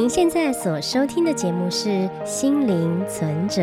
现在所收听的节目是《心灵存折》。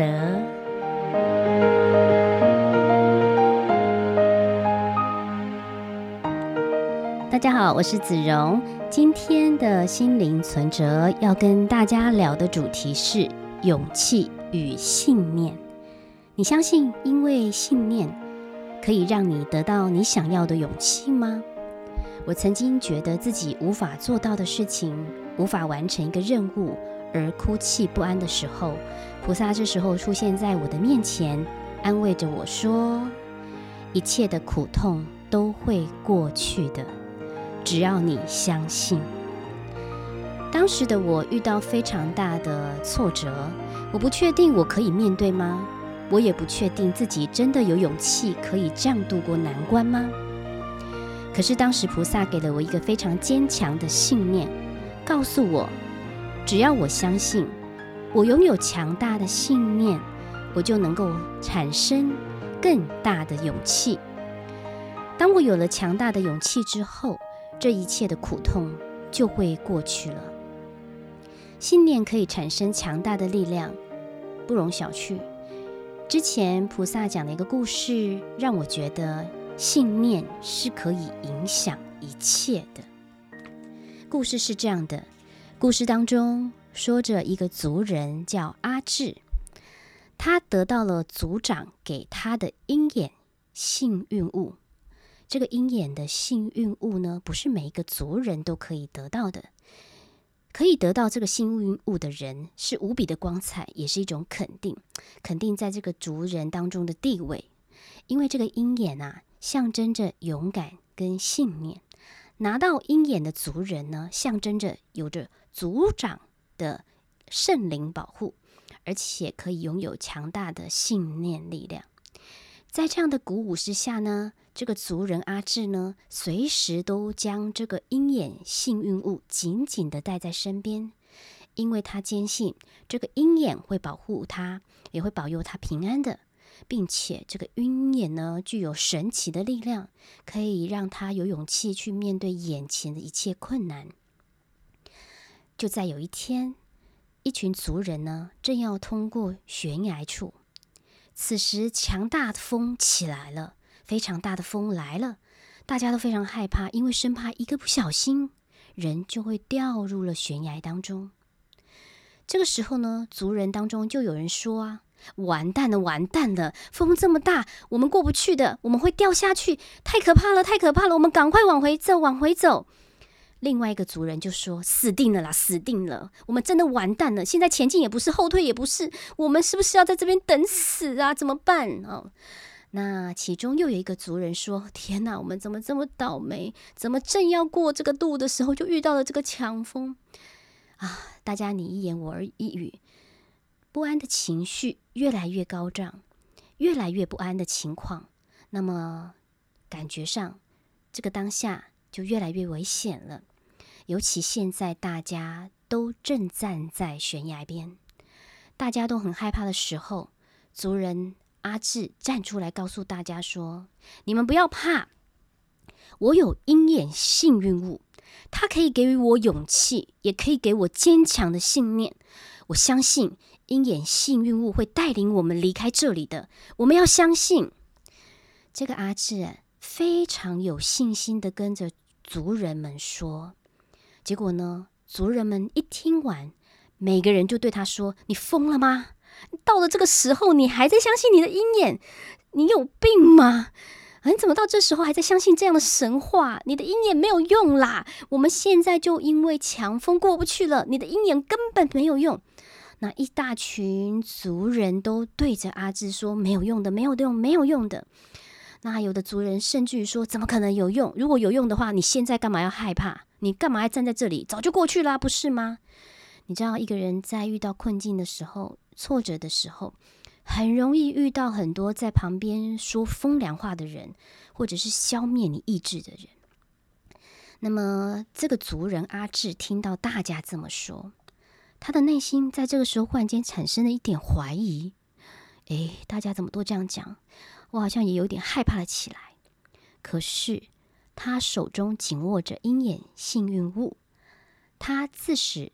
大家好，我是子荣。今天的心灵存折要跟大家聊的主题是勇气与信念。你相信因为信念可以让你得到你想要的勇气吗？我曾经觉得自己无法做到的事情，无法完成一个任务而哭泣不安的时候，菩萨这时候出现在我的面前，安慰着我说，一切的苦痛都会过去的，只要你相信。当时的我遇到非常大的挫折，我不确定我可以面对吗？我也不确定自己真的有勇气可以这样度过难关吗？可是当时菩萨给了我一个非常坚强的信念，告诉我，只要我相信，我拥有强大的信念，我就能够产生更大的勇气。当我有了强大的勇气之后，这一切的苦痛就会过去了。信念可以产生强大的力量，不容小觑。之前菩萨讲了一个故事，让我觉得信念是可以影响一切的。故事是这样的，故事当中说着一个族人叫阿智，他得到了族长给他的鹰眼幸运物。这个鹰眼的幸运物呢，不是每一个族人都可以得到的。可以得到这个幸运物的人是无比的光彩，也是一种肯定，肯定在这个族人当中的地位。因为这个鹰眼啊，象征着勇敢跟信念。拿到鹰眼的族人呢，象征着有着族长的圣灵保护，而且可以拥有强大的信念力量。在这样的鼓舞之下呢，这个族人阿智呢，随时都将这个鹰眼幸运物紧紧地带在身边，因为他坚信这个鹰眼会保护他，也会保佑他平安的，并且这个鹰眼呢，具有神奇的力量，可以让他有勇气去面对眼前的一切困难。就在有一天，一群族人呢，正要通过悬崖处，此时强大的风起来了，非常大的风来了，大家都非常害怕，因为生怕一个不小心，人就会掉入了悬崖当中。这个时候呢，族人当中就有人说啊，完蛋了，完蛋了，风这么大，我们过不去的，我们会掉下去，太可怕了，太可怕了，我们赶快往回走，往回走。另外一个族人就说，死定了啦，死定了，我们真的完蛋了，现在前进也不是，后退也不是，我们是不是要在这边等死啊？怎么办？那其中又有一个族人说，天哪，我们怎么这么倒霉，怎么正要过这个路的时候就遇到了这个强风啊！大家你一言我一语，不安的情绪越来越高涨，越来越不安的情况，那么感觉上这个当下就越来越危险了。尤其现在大家都正站在悬崖边，大家都很害怕的时候，族人阿智站出来告诉大家说，你们不要怕，我有鹰眼幸运物，它可以给予我勇气，也可以给我坚强的信念。我相信鹰眼幸运物会带领我们离开这里的，我们要相信。这个阿智非常有信心的跟着族人们说，结果呢，族人们一听完，每个人就对他说，你疯了吗？到了这个时候你还在相信你的鹰眼，你有病吗？你怎么到这时候还在相信这样的神话？你的鹰眼没有用啦，我们现在就因为强风过不去了，你的鹰眼根本没有用。那一大群族人都对着阿智说，没有用的，没有用，没有用的。那有的族人甚至于说，怎么可能有用？如果有用的话，你现在干嘛要害怕？你干嘛还站在这里？早就过去啦，不是吗？你知道一个人在遇到困境的时候，挫折的时候，很容易遇到很多在旁边说风凉话的人，或者是消灭你意志的人。那么这个族人阿智听到大家这么说，他的内心在这个时候忽然间产生了一点怀疑。大家怎么都这样讲？我好像也有点害怕了起来。可是他手中紧握着鹰眼幸运物，他自始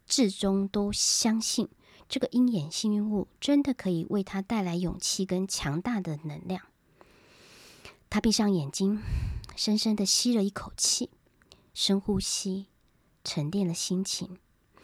至终都相信这个鹰眼幸运物真的可以为他带来勇气跟强大的能量。他闭上眼睛，深深的吸了一口气，深呼吸，沉淀了心情，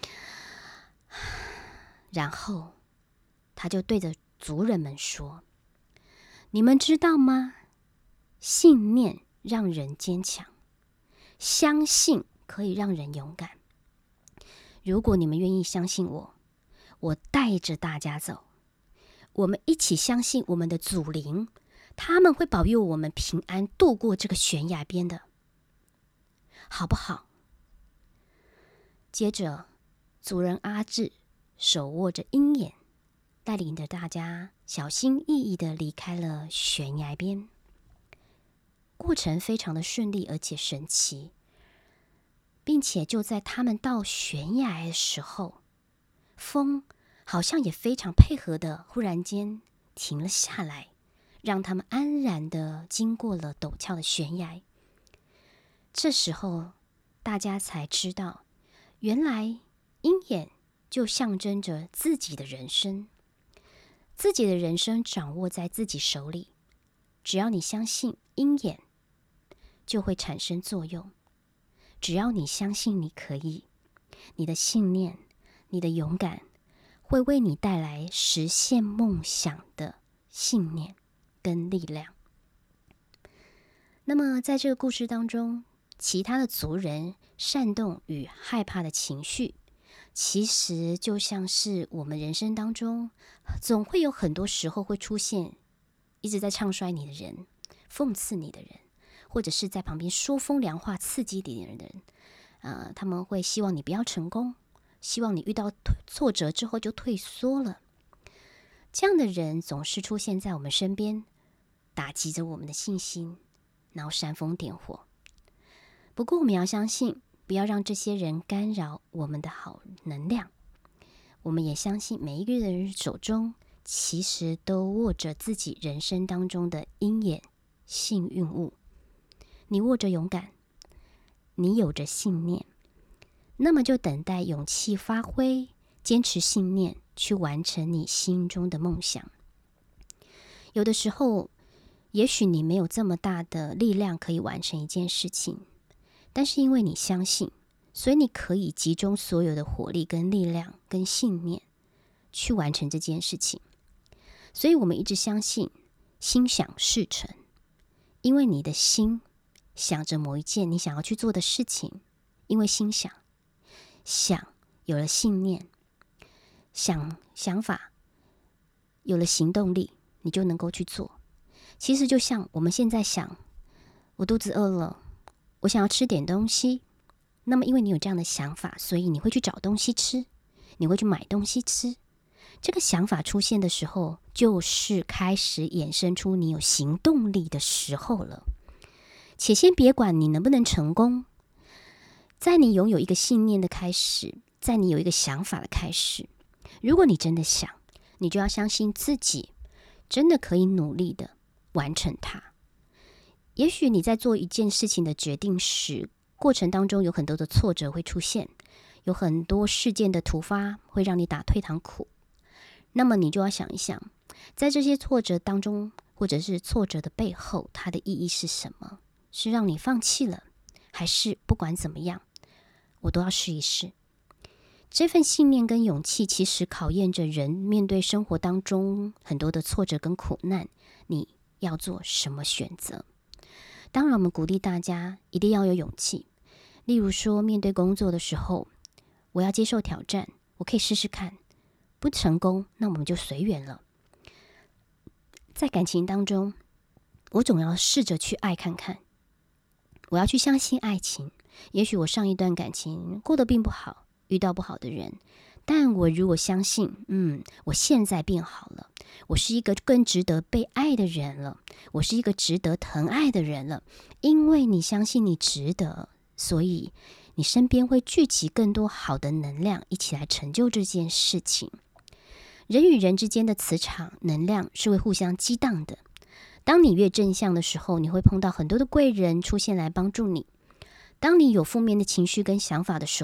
然后他就对着族人们说：你们知道吗？信念让人坚强，相信可以让人勇敢。如果你们愿意相信我，我带着大家走，我们一起相信我们的祖灵，他们会保佑我们平安度过这个悬崖边的，好不好？接着，族人阿志手握着鹰眼，带领着大家小心翼翼地离开了悬崖边。过程非常的顺利而且神奇，并且就在他们到悬崖的时候，风好像也非常配合的忽然间停了下来，让他们安然的经过了陡峭的悬崖。这时候大家才知道，原来鹰眼就象征着自己的人生，自己的人生掌握在自己手里，只要你相信鹰眼就会产生作用，只要你相信你可以，你的信念，你的勇敢会为你带来实现梦想的信念跟力量。那么在这个故事当中，其他的族人煽动与害怕的情绪，其实就像是我们人生当中总会有很多时候会出现一直在唱衰你的人，讽刺你的人，或者是在旁边说风凉话刺激你的人，他们会希望你不要成功，希望你遇到挫折之后就退缩了。这样的人总是出现在我们身边，打击着我们的信心，然后煽风点火。不过我们要相信，不要让这些人干扰我们的好能量。我们也相信每一个人手中其实都握着自己人生当中的鹰眼幸运物。你握着勇敢，你有着信念，那么就等待勇气发挥，坚持信念，去完成你心中的梦想。有的时候，也许你没有这么大的力量可以完成一件事情，但是因为你相信，所以你可以集中所有的火力跟力量跟信念去完成这件事情。所以我们一直相信心想事成，因为你的心想着某一件你想要去做的事情，因为心想有了信念，想法有了行动力，你就能够去做。其实就像我们现在想，我肚子饿了，我想要吃点东西，那么因为你有这样的想法，所以你会去找东西吃，你会去买东西吃。这个想法出现的时候，就是开始衍生出你有行动力的时候了。且先别管你能不能成功，在你拥有一个信念的开始，在你有一个想法的开始，如果你真的想，你就要相信自己真的可以努力的完成它。也许你在做一件事情的决定时，过程当中有很多的挫折会出现，有很多事件的突发会让你打退堂鼓。那么你就要想一想，在这些挫折当中，或者是挫折的背后，它的意义是什么？是让你放弃了，还是不管怎么样，我都要试一试？这份信念跟勇气其实考验着人面对生活当中很多的挫折跟苦难，你要做什么选择？当然我们鼓励大家一定要有勇气，例如说面对工作的时候，我要接受挑战，我可以试试看，不成功那我们就随缘了。在感情当中，我总要试着去爱看看，我要去相信爱情。也许我上一段感情过得并不好，遇到不好的人，但我如果相信我现在变好了，我是一个更值得被爱的人了，我是一个值得疼爱的人了。因为你相信你值得，所以你身边会聚集更多好的能量，一起来成就这件事情。人与人之间的磁场能量是会互相激荡的，当你越正向的时候，你会碰到很多的贵人出现来帮助你。当你有负面的情绪跟想法的时候，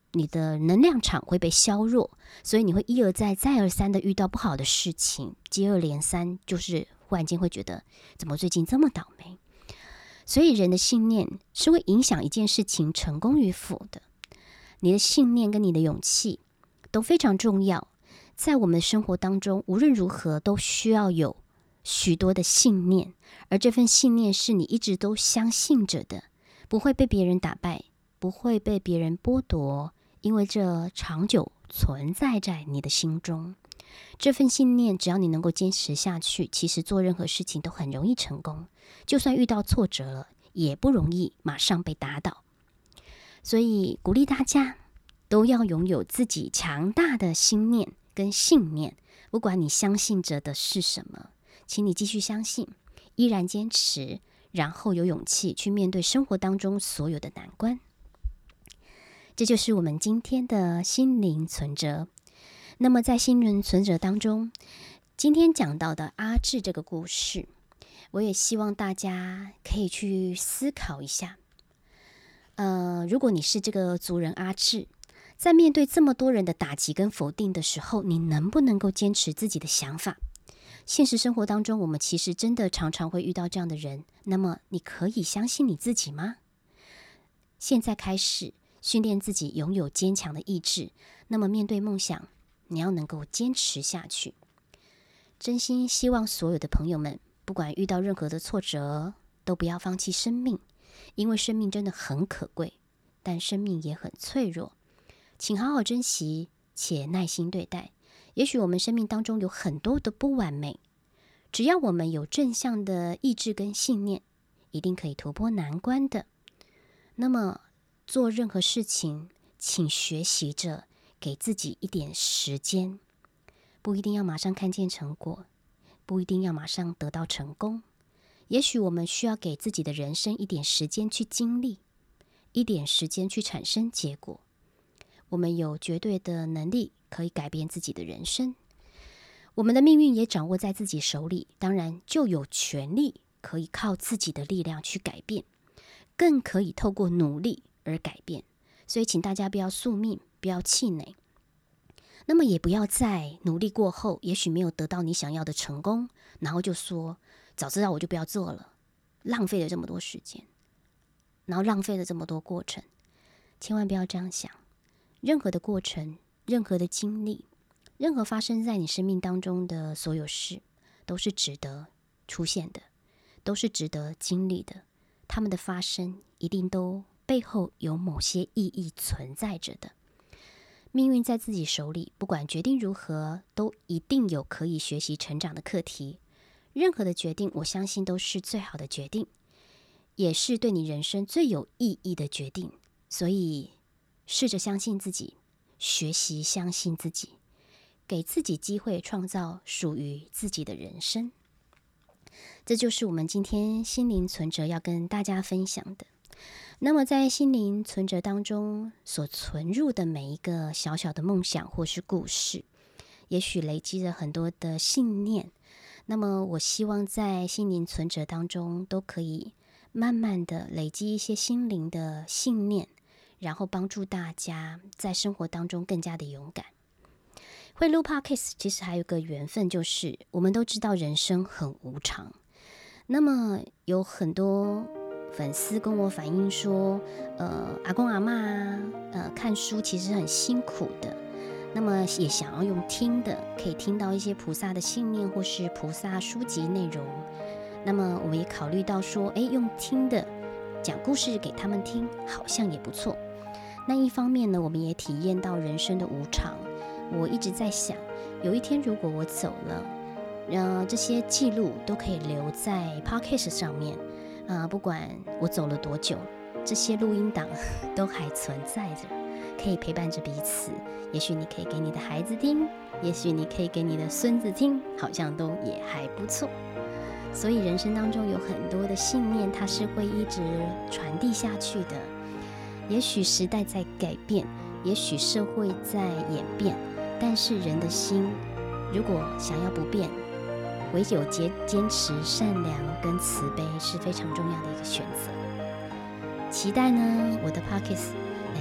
你的能量场会被削弱，所以你会一而再再而三的遇到不好的事情，接二连三，就是忽然间会觉得怎么最近这么倒霉。所以人的信念是会影响一件事情成功与否的。你的信念跟你的勇气都非常重要，在我们的生活当中，无论如何都需要有许多的信念，而这份信念是你一直都相信着的，不会被别人打败，不会被别人剥夺，因为这长久存在在你的心中。这份信念只要你能够坚持下去，其实做任何事情都很容易成功，就算遇到挫折了，也不容易马上被打倒。所以鼓励大家都要拥有自己强大的信念跟信念，不管你相信着的是什么，请你继续相信，依然坚持，然后有勇气去面对生活当中所有的难关。这就是我们今天的心灵存折。那么在心灵存折当中，今天讲到的阿志这个故事，我也希望大家可以去思考一下。如果你是这个族人阿志，在面对这么多人的打击跟否定的时候，你能不能够坚持自己的想法？现实生活当中，我们其实真的常常会遇到这样的人，那么你可以相信你自己吗？现在开始训练自己拥有坚强的意志，那么面对梦想，你要能够坚持下去。真心希望所有的朋友们，不管遇到任何的挫折，都不要放弃生命，因为生命真的很可贵，但生命也很脆弱，请好好珍惜且耐心对待。也许我们生命当中有很多的不完美，只要我们有正向的意志跟信念，一定可以突破难关的。那么做任何事情，请学习着给自己一点时间，不一定要马上看见成果，不一定要马上得到成功。也许我们需要给自己的人生一点时间去经历，一点时间去产生结果。我们有绝对的能力可以改变自己的人生，我们的命运也掌握在自己手里，当然就有权利可以靠自己的力量去改变，更可以透过努力而改变。所以请大家不要宿命，不要气馁，那么也不要在努力过后，也许没有得到你想要的成功，然后就说早知道我就不要做了，浪费了这么多时间，然后浪费了这么多过程。千万不要这样想，任何的过程，任何的经历，任何发生在你生命当中的所有事，都是值得出现的，都是值得经历的。它们的发生一定都背后有某些意义存在着的。命运在自己手里，不管决定如何，都一定有可以学习成长的课题。任何的决定，我相信都是最好的决定，也是对你人生最有意义的决定。所以试着相信自己，学习相信自己，给自己机会创造属于自己的人生。这就是我们今天心灵存折要跟大家分享的。那么在心灵存折当中所存入的每一个小小的梦想或是故事，也许累积了很多的信念，那么我希望在心灵存折当中都可以慢慢的累积一些心灵的信念，然后帮助大家在生活当中更加的勇敢。会录 Podcast 其实还有个缘分，就是我们都知道人生很无常，那么有很多粉丝跟我反映说，阿公阿嬷看书其实很辛苦的，那么也想要用听的，可以听到一些菩萨的信念或是菩萨书籍内容。那么我们也考虑到说，用听的讲故事给他们听，好像也不错。那一方面呢，我们也体验到人生的无常。我一直在想，有一天如果我走了，这些记录都可以留在 Podcast 上面。不管我走了多久，这些录音档都还存在着，可以陪伴着彼此。也许你可以给你的孩子听，也许你可以给你的孙子听，好像都也还不错。所以人生当中有很多的信念，它是会一直传递下去的。也许时代在改变，也许社会在演变，但是人的心如果想要不变，唯有坚持善良跟慈悲是非常重要的一个选择。期待呢我的 Podcast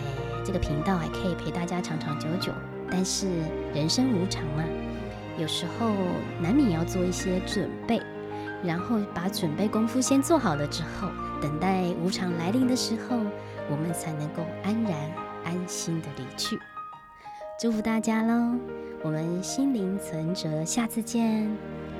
这个频道还可以陪大家长长久久。但是人生无常嘛，有时候难免要做一些准备，然后把准备功夫先做好了之后，等待无常来临的时候，我们才能够安然安心的离去。祝福大家喽，我们心灵存折下次见。